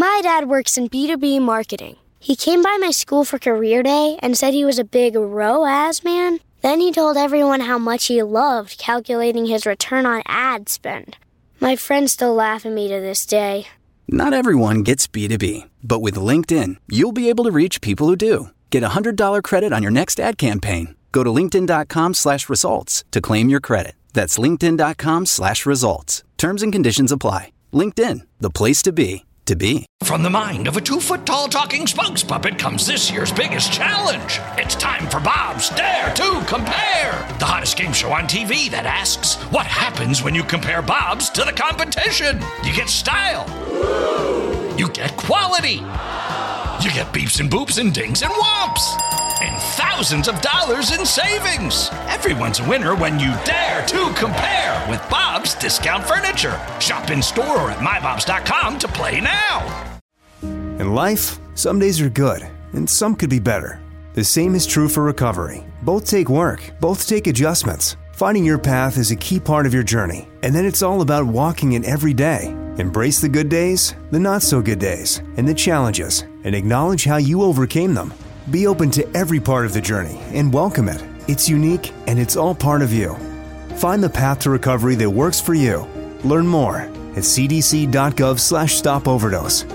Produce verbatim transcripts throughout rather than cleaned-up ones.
My dad works in B two B marketing. He came by my school for career day and said he was a big R O A S man. Then he told everyone how much he loved calculating his return on ad spend. My friends still laugh at me to this day. Not everyone gets B two B, but with LinkedIn, you'll be able to reach people who do. Get a one hundred dollars credit on your next ad campaign. Go to linkedin.com slash results to claim your credit. That's linkedin.com slash results. Terms and conditions apply. LinkedIn, the place to be, to be. From the mind of a two-foot-tall talking spokes puppet comes this year's biggest challenge. It's time for Bob's Dare to Compare, the hottest game show on T V that asks, what happens when you compare Bob's to the competition? You get style. You get quality. You get beeps and boops and dings and whomps. And thousands of dollars in savings. Everyone's a winner when you dare to compare with Bob's Discount Furniture. Shop in store or at my bobs dot com to play now. In life, some days are good, and some could be better. The same is true for recovery. Both take work, both take adjustments. Finding your path is a key part of your journey, and then it's all about walking it every day. Embrace the good days, the not-so-good days, and the challenges, and acknowledge how you overcame them. Be open to every part of the journey and welcome it. It's unique, and it's all part of you. Find the path to recovery that works for you. Learn more at cdc.gov slash stop overdose.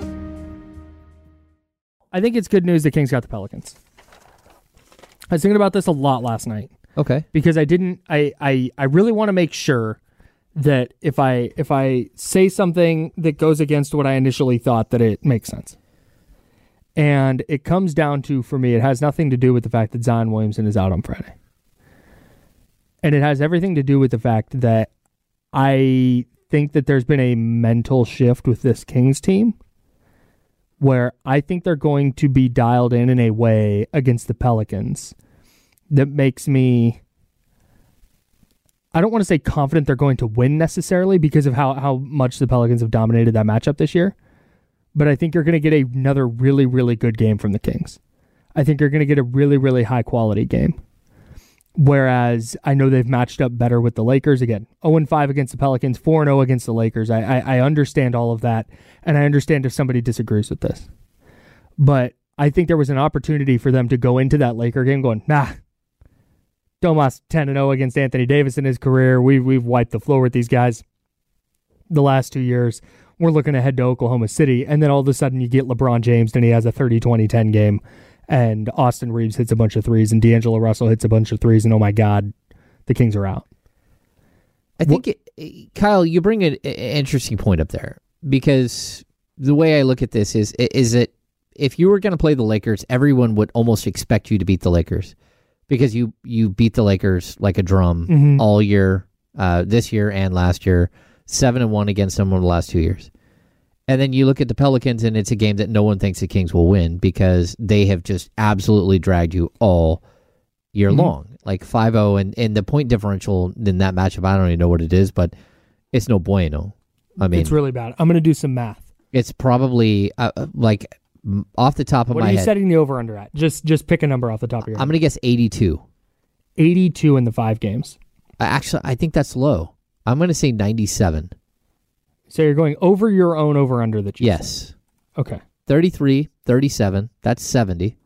I think it's good news the Kings got the Pelicans. I was thinking about this a lot last night. Okay. Because I didn't I I, I really want to make sure that if I if I say something that goes against what I initially thought, that it makes sense. And it comes down to, for me, it has nothing to do with the fact that Zion Williamson is out on Friday. And it has everything to do with the fact that I think that there's been a mental shift with this Kings team where I think they're going to be dialed in in a way against the Pelicans that makes me, I don't want to say confident they're going to win necessarily because of how, how much the Pelicans have dominated that matchup this year. But I think you're going to get another really, really good game from the Kings. I think you're going to get a really, really high-quality game. Whereas I know they've matched up better with the Lakers. Again, oh and five against the Pelicans, four and oh against the Lakers. I, I, I understand all of that, and I understand if somebody disagrees with this. But I think there was an opportunity for them to go into that Laker game going, nah, Domas ten and oh against Anthony Davis in his career. We've, we've wiped the floor with these guys the last two years. We're looking ahead to Oklahoma City, and then all of a sudden you get LeBron James, and he has a thirty twenty ten game, and Austin Reeves hits a bunch of threes, and D'Angelo Russell hits a bunch of threes, and oh my God, the Kings are out. I think, it, Kyle, you bring an interesting point up there, because the way I look at this is, is that if you were going to play the Lakers, everyone would almost expect you to beat the Lakers, because you, you beat the Lakers like a drum mm-hmm. all year, uh, this year and last year. Seven and one against them over the last two years. And then you look at the Pelicans, and it's a game that no one thinks the Kings will win because they have just absolutely dragged you all year mm-hmm. long. Like five oh, and, and the point differential in that matchup, I don't even know what it is, but it's no bueno. I mean, it's really bad. I'm going to do some math. It's probably uh, like off the top of what my head. What are you setting the over-under at? Just just pick a number off the top of your head. I'm going to guess eighty-two. eighty-two in the five games. Actually, I think that's low. I'm going to say ninety-seven. So you're going over your own over-under that you Yes. said. Okay. thirty-three, thirty-seven. That's seventy.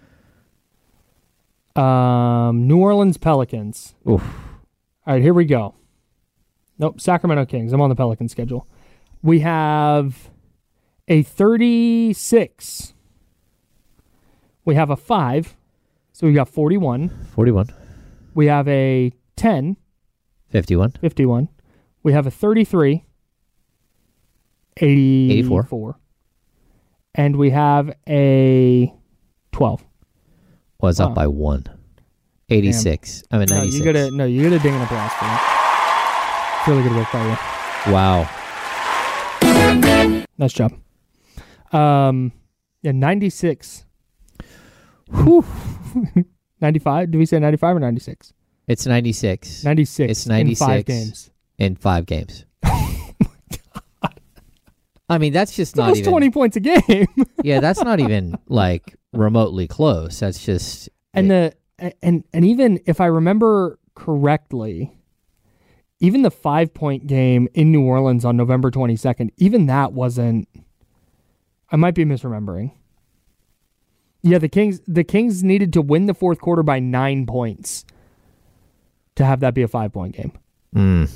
Um, New Orleans Pelicans. Oof. All right, here we go. Nope, Sacramento Kings. I'm on the Pelican schedule. We have a thirty-six. We have a five. So we got forty-one. forty-one. We have a ten. fifty-one. fifty-one. We have a thirty-three. eighty-four. eighty-four. And we have a twelve. Was wow. up by one. eighty-six. Damn. I mean, ninety-six. No, you gotta, no, you gotta ding and applause for that. It's really good work by you. Wow. Nice job. Um, yeah, ninety-six. Whew. ninety-five? Did we say ninety-five or ninety-six? It's ninety-six. ninety-six. It's ninety-six. In five games. In five games. Oh my God. I mean, that's just it's not almost even... twenty points a game. Yeah, that's not even, like, remotely close. That's just... And it, the and and even if I remember correctly, even the five-point game in New Orleans on November twenty-second, even that wasn't... I might be misremembering. Yeah, the Kings the Kings needed to win the fourth quarter by nine points to have that be a five-point game. Mm.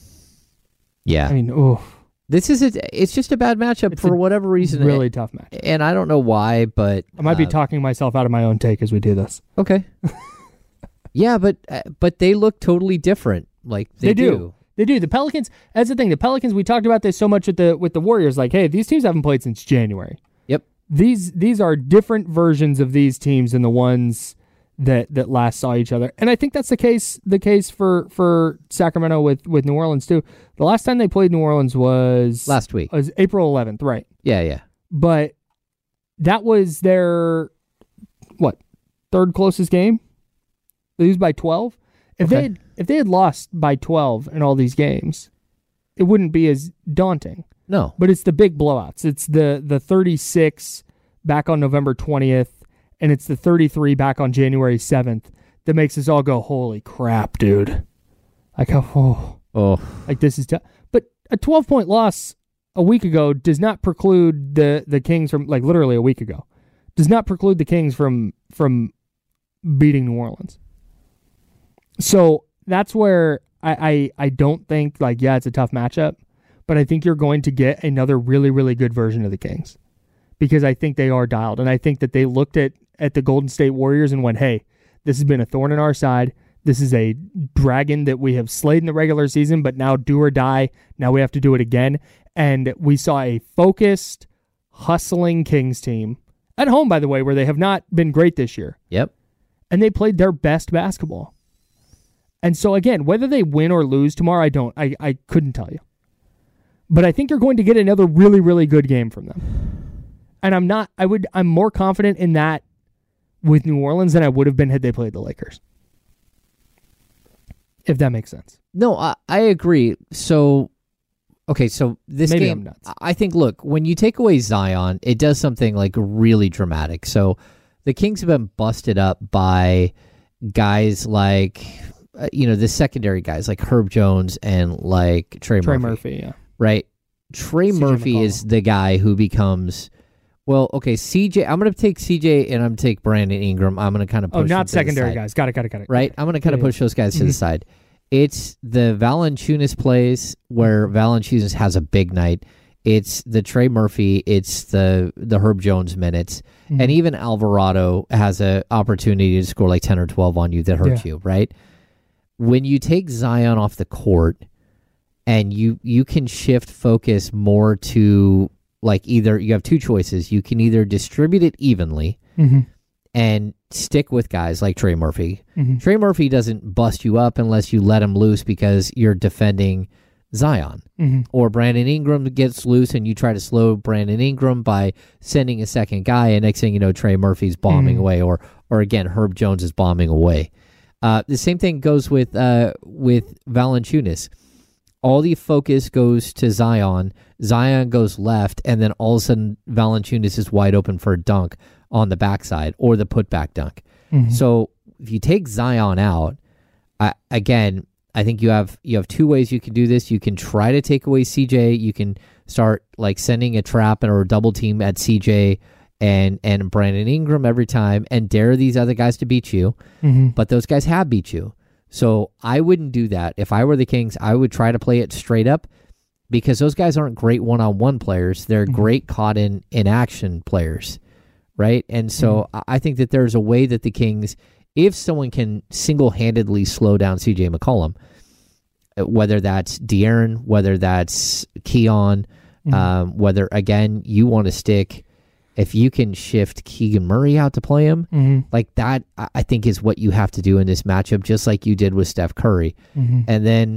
Yeah. I mean, oh. This is a, it's just a bad matchup It's for a whatever reason. Really tough match. And I don't know why, but... I might be uh, talking myself out of my own take as we do this. Okay. yeah, but uh, but they look totally different. Like they, They do. do. They do. The Pelicans, that's the thing. The Pelicans, we talked about this so much with the with the Warriors. Like, hey, these teams haven't played since January. Yep. These these are different versions of these teams than the ones that that last saw each other. And I think that's the case the case for, for Sacramento with, with New Orleans too. The last time they played New Orleans was Last week. Was April eleventh, right? Yeah, yeah. But that was their what? Third closest game? They lose by twelve? If Okay. they had, if they had lost by twelve in all these games, it wouldn't be as daunting. No. But it's the big blowouts. It's the the thirty-six back on November twentieth, and it's the thirty-three back on January seventh that makes us all go, holy crap, dude. Like, oh, Oh. like this is tough. But a twelve-point loss a week ago does not preclude the, the Kings from, like literally a week ago, does not preclude the Kings from from beating New Orleans. So that's where I, I, I don't think, like, yeah, it's a tough matchup, but I think you're going to get another really, really good version of the Kings because I think they are dialed. And I think that they looked at, at the Golden State Warriors and went, hey, this has been a thorn in our side. This is a dragon that we have slayed in the regular season, but now do or die. Now we have to do it again. And we saw a focused, hustling Kings team at home, by the way, where they have not been great this year. Yep. And they played their best basketball. And so, again, whether they win or lose tomorrow, I don't. I, I couldn't tell you. But I think you're going to get another really, really good game from them. And I'm not, I would, I'm more confident in that with New Orleans than I would have been had they played the Lakers. If that makes sense. No, I, I agree. So, okay, so this Maybe game, I'm nuts. I think, look, when you take away Zion, it does something like really dramatic. So the Kings have been busted up by guys like, uh, you know, the secondary guys like Herb Jones and like Trey, Trey Murphy. Murphy, yeah. Right? Trey C J Murphy McCollum. is the guy who becomes, well, okay, C J, I'm going to take C J and I'm going to take Brandon Ingram. I'm going to kind of push Oh, them not to the secondary side. guys. Got it, got it, got it. Right? I'm going to kind of Yeah, push those guys to Mhm. the side. It's the Valanciunas plays where Valanciunas has a big night. It's the Trey Murphy. It's the the Herb Jones minutes. Mhm. And even Alvarado has an opportunity to score like ten or twelve on you that hurts Yeah. you, right? When you take Zion off the court and you you can shift focus more to like either you have two choices. You can either distribute it evenly Mhm. and stick with guys like Trey Murphy. Mhm. Trey Murphy doesn't bust you up unless you let him loose because you're defending Zion. Mhm. Or Brandon Ingram gets loose and you try to slow Brandon Ingram by sending a second guy, and next thing you know, Trey Murphy's bombing Mhm. away, or or again, Herb Jones is bombing away. Uh, the same thing goes with uh, with Valanciunas. All the focus goes to Zion. Zion goes left, and then all of a sudden, Valanciunas is wide open for a dunk on the backside or the putback dunk. Mhm. So if you take Zion out, I, again, I think you have you have two ways you can do this. You can try to take away C J. You can start like sending a trap or a double team at C J and and Brandon Ingram every time, and dare these other guys to beat you. Mhm. But those guys have beat you. So I wouldn't do that. If I were the Kings, I would try to play it straight up because those guys aren't great one-on-one players. They're Mhm. great caught in, in action players, right? And so I I think that there's a way that the Kings, if someone can single-handedly slow down C J McCollum, uh, whether that's De'Aaron, whether that's Keon, Mhm. um, whether, again, you want to stick, if you can shift Keegan Murray out to play him, Mhm. like that, I I think is what you have to do in this matchup, just like you did with Steph Curry. Mhm. And then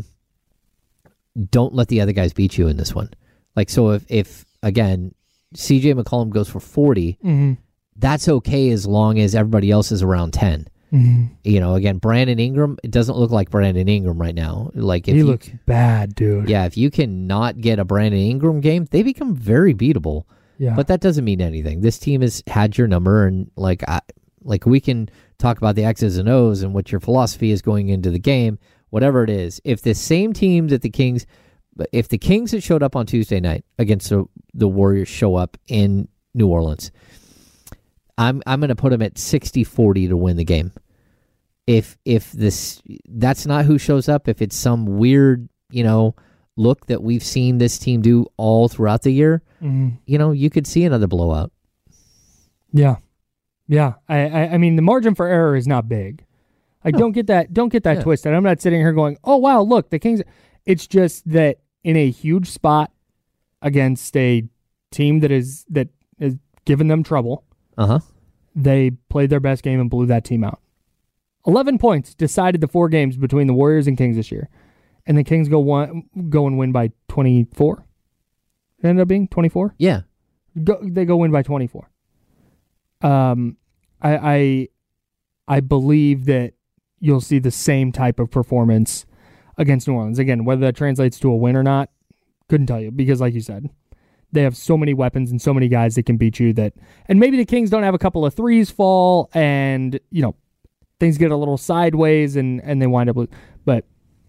don't let the other guys beat you in this one. Like, so if, if again, C J McCollum goes for forty, Mhm. that's okay as long as everybody else is around ten. Mhm. You know, again, Brandon Ingram, it doesn't look like Brandon Ingram right now. Like, if He you, looks bad, dude. yeah, if you cannot get a Brandon Ingram game, they become very beatable. Yeah. But that doesn't mean anything. This team has had your number, and like I, like we can talk about the X's and O's and what your philosophy is going into the game, whatever it is. If the same team that the Kings, if the Kings had showed up on Tuesday night against the, the Warriors show up in New Orleans. I'm I'm going to put them at sixty forty to win the game. If if this that's not who shows up, if it's some weird, you know, look that we've seen this team do all throughout the year, mm-hmm. you know, you could see another blowout. Yeah. Yeah. I, I, I mean, the margin for error is not big. Like, no. don't get that, don't get that yeah. twisted. I'm not sitting here going, oh, wow, look, the Kings. It's just that in a huge spot against a team that is, that is giving them trouble, uh-huh. they played their best game and blew that team out. eleven points decided the four games between the Warriors and Kings this year. And the Kings go one, go and win by twenty-four. It ended up being twenty-four? Yeah. Go, they go win by twenty-four. Um, I, I I believe that you'll see the same type of performance against New Orleans. Again, whether that translates to a win or not, couldn't tell you. Because like you said, they have so many weapons and so many guys that can beat you that, and maybe the Kings don't have a couple of threes fall and, you know, things get a little sideways and, and they wind up with, but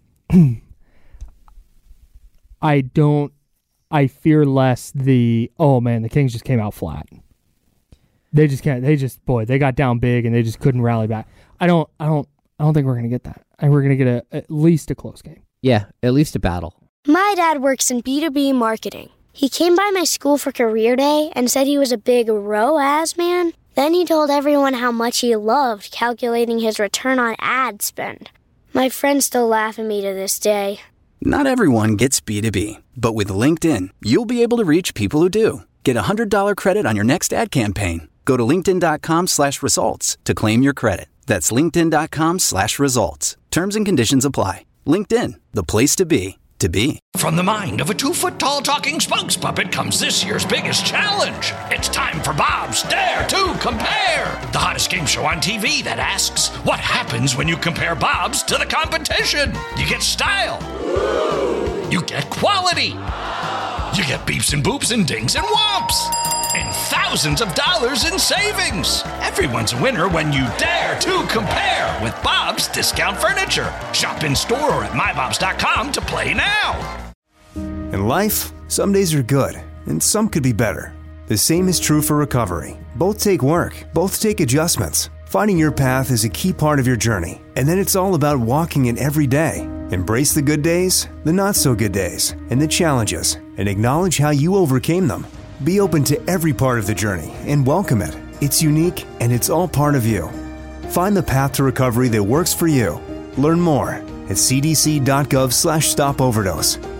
I don't, I fear less the, oh man, the Kings just came out flat. They just can't, they just, boy, they got down big and they just couldn't rally back. I don't, I don't, I don't think we're going to get that. I think we're going to get a, at least a close game. Yeah, at least a battle. My dad works in B two B marketing. He came by my school for career day and said he was a big R O A S man. Then he told everyone how much he loved calculating his return on ad spend. My friends still laugh at me to this day. Not everyone gets B two B, but with LinkedIn, you'll be able to reach people who do. Get a one hundred dollars credit on your next ad campaign. Go to linkedin.com slash results to claim your credit. That's linkedin.com slash results. Terms and conditions apply. LinkedIn, the place to be, to be. From the mind of a two-foot-tall talking spokes puppet comes this year's biggest challenge. It's time for Bob's Dare to Compare, the hottest game show on T V that asks, what happens when you compare Bob's to the competition? You get style. You get quality. You get beeps and boops and dings and whomps. And thousands of dollars in savings. Everyone's a winner when you dare to compare with Bob's Discount Furniture. Shop in store or at my bobs dot com to play now. In life, some days are good, and some could be better. The same is true for recovery. Both take work, both take adjustments. Finding your path is a key part of your journey, and then it's all about walking it every day. Embrace the good days, the not-so-good days, and the challenges, and acknowledge how you overcame them. Be open to every part of the journey and welcome it. It's unique, and it's all part of you. Find the path to recovery that works for you. Learn more at c d c dot gov slash stop overdose.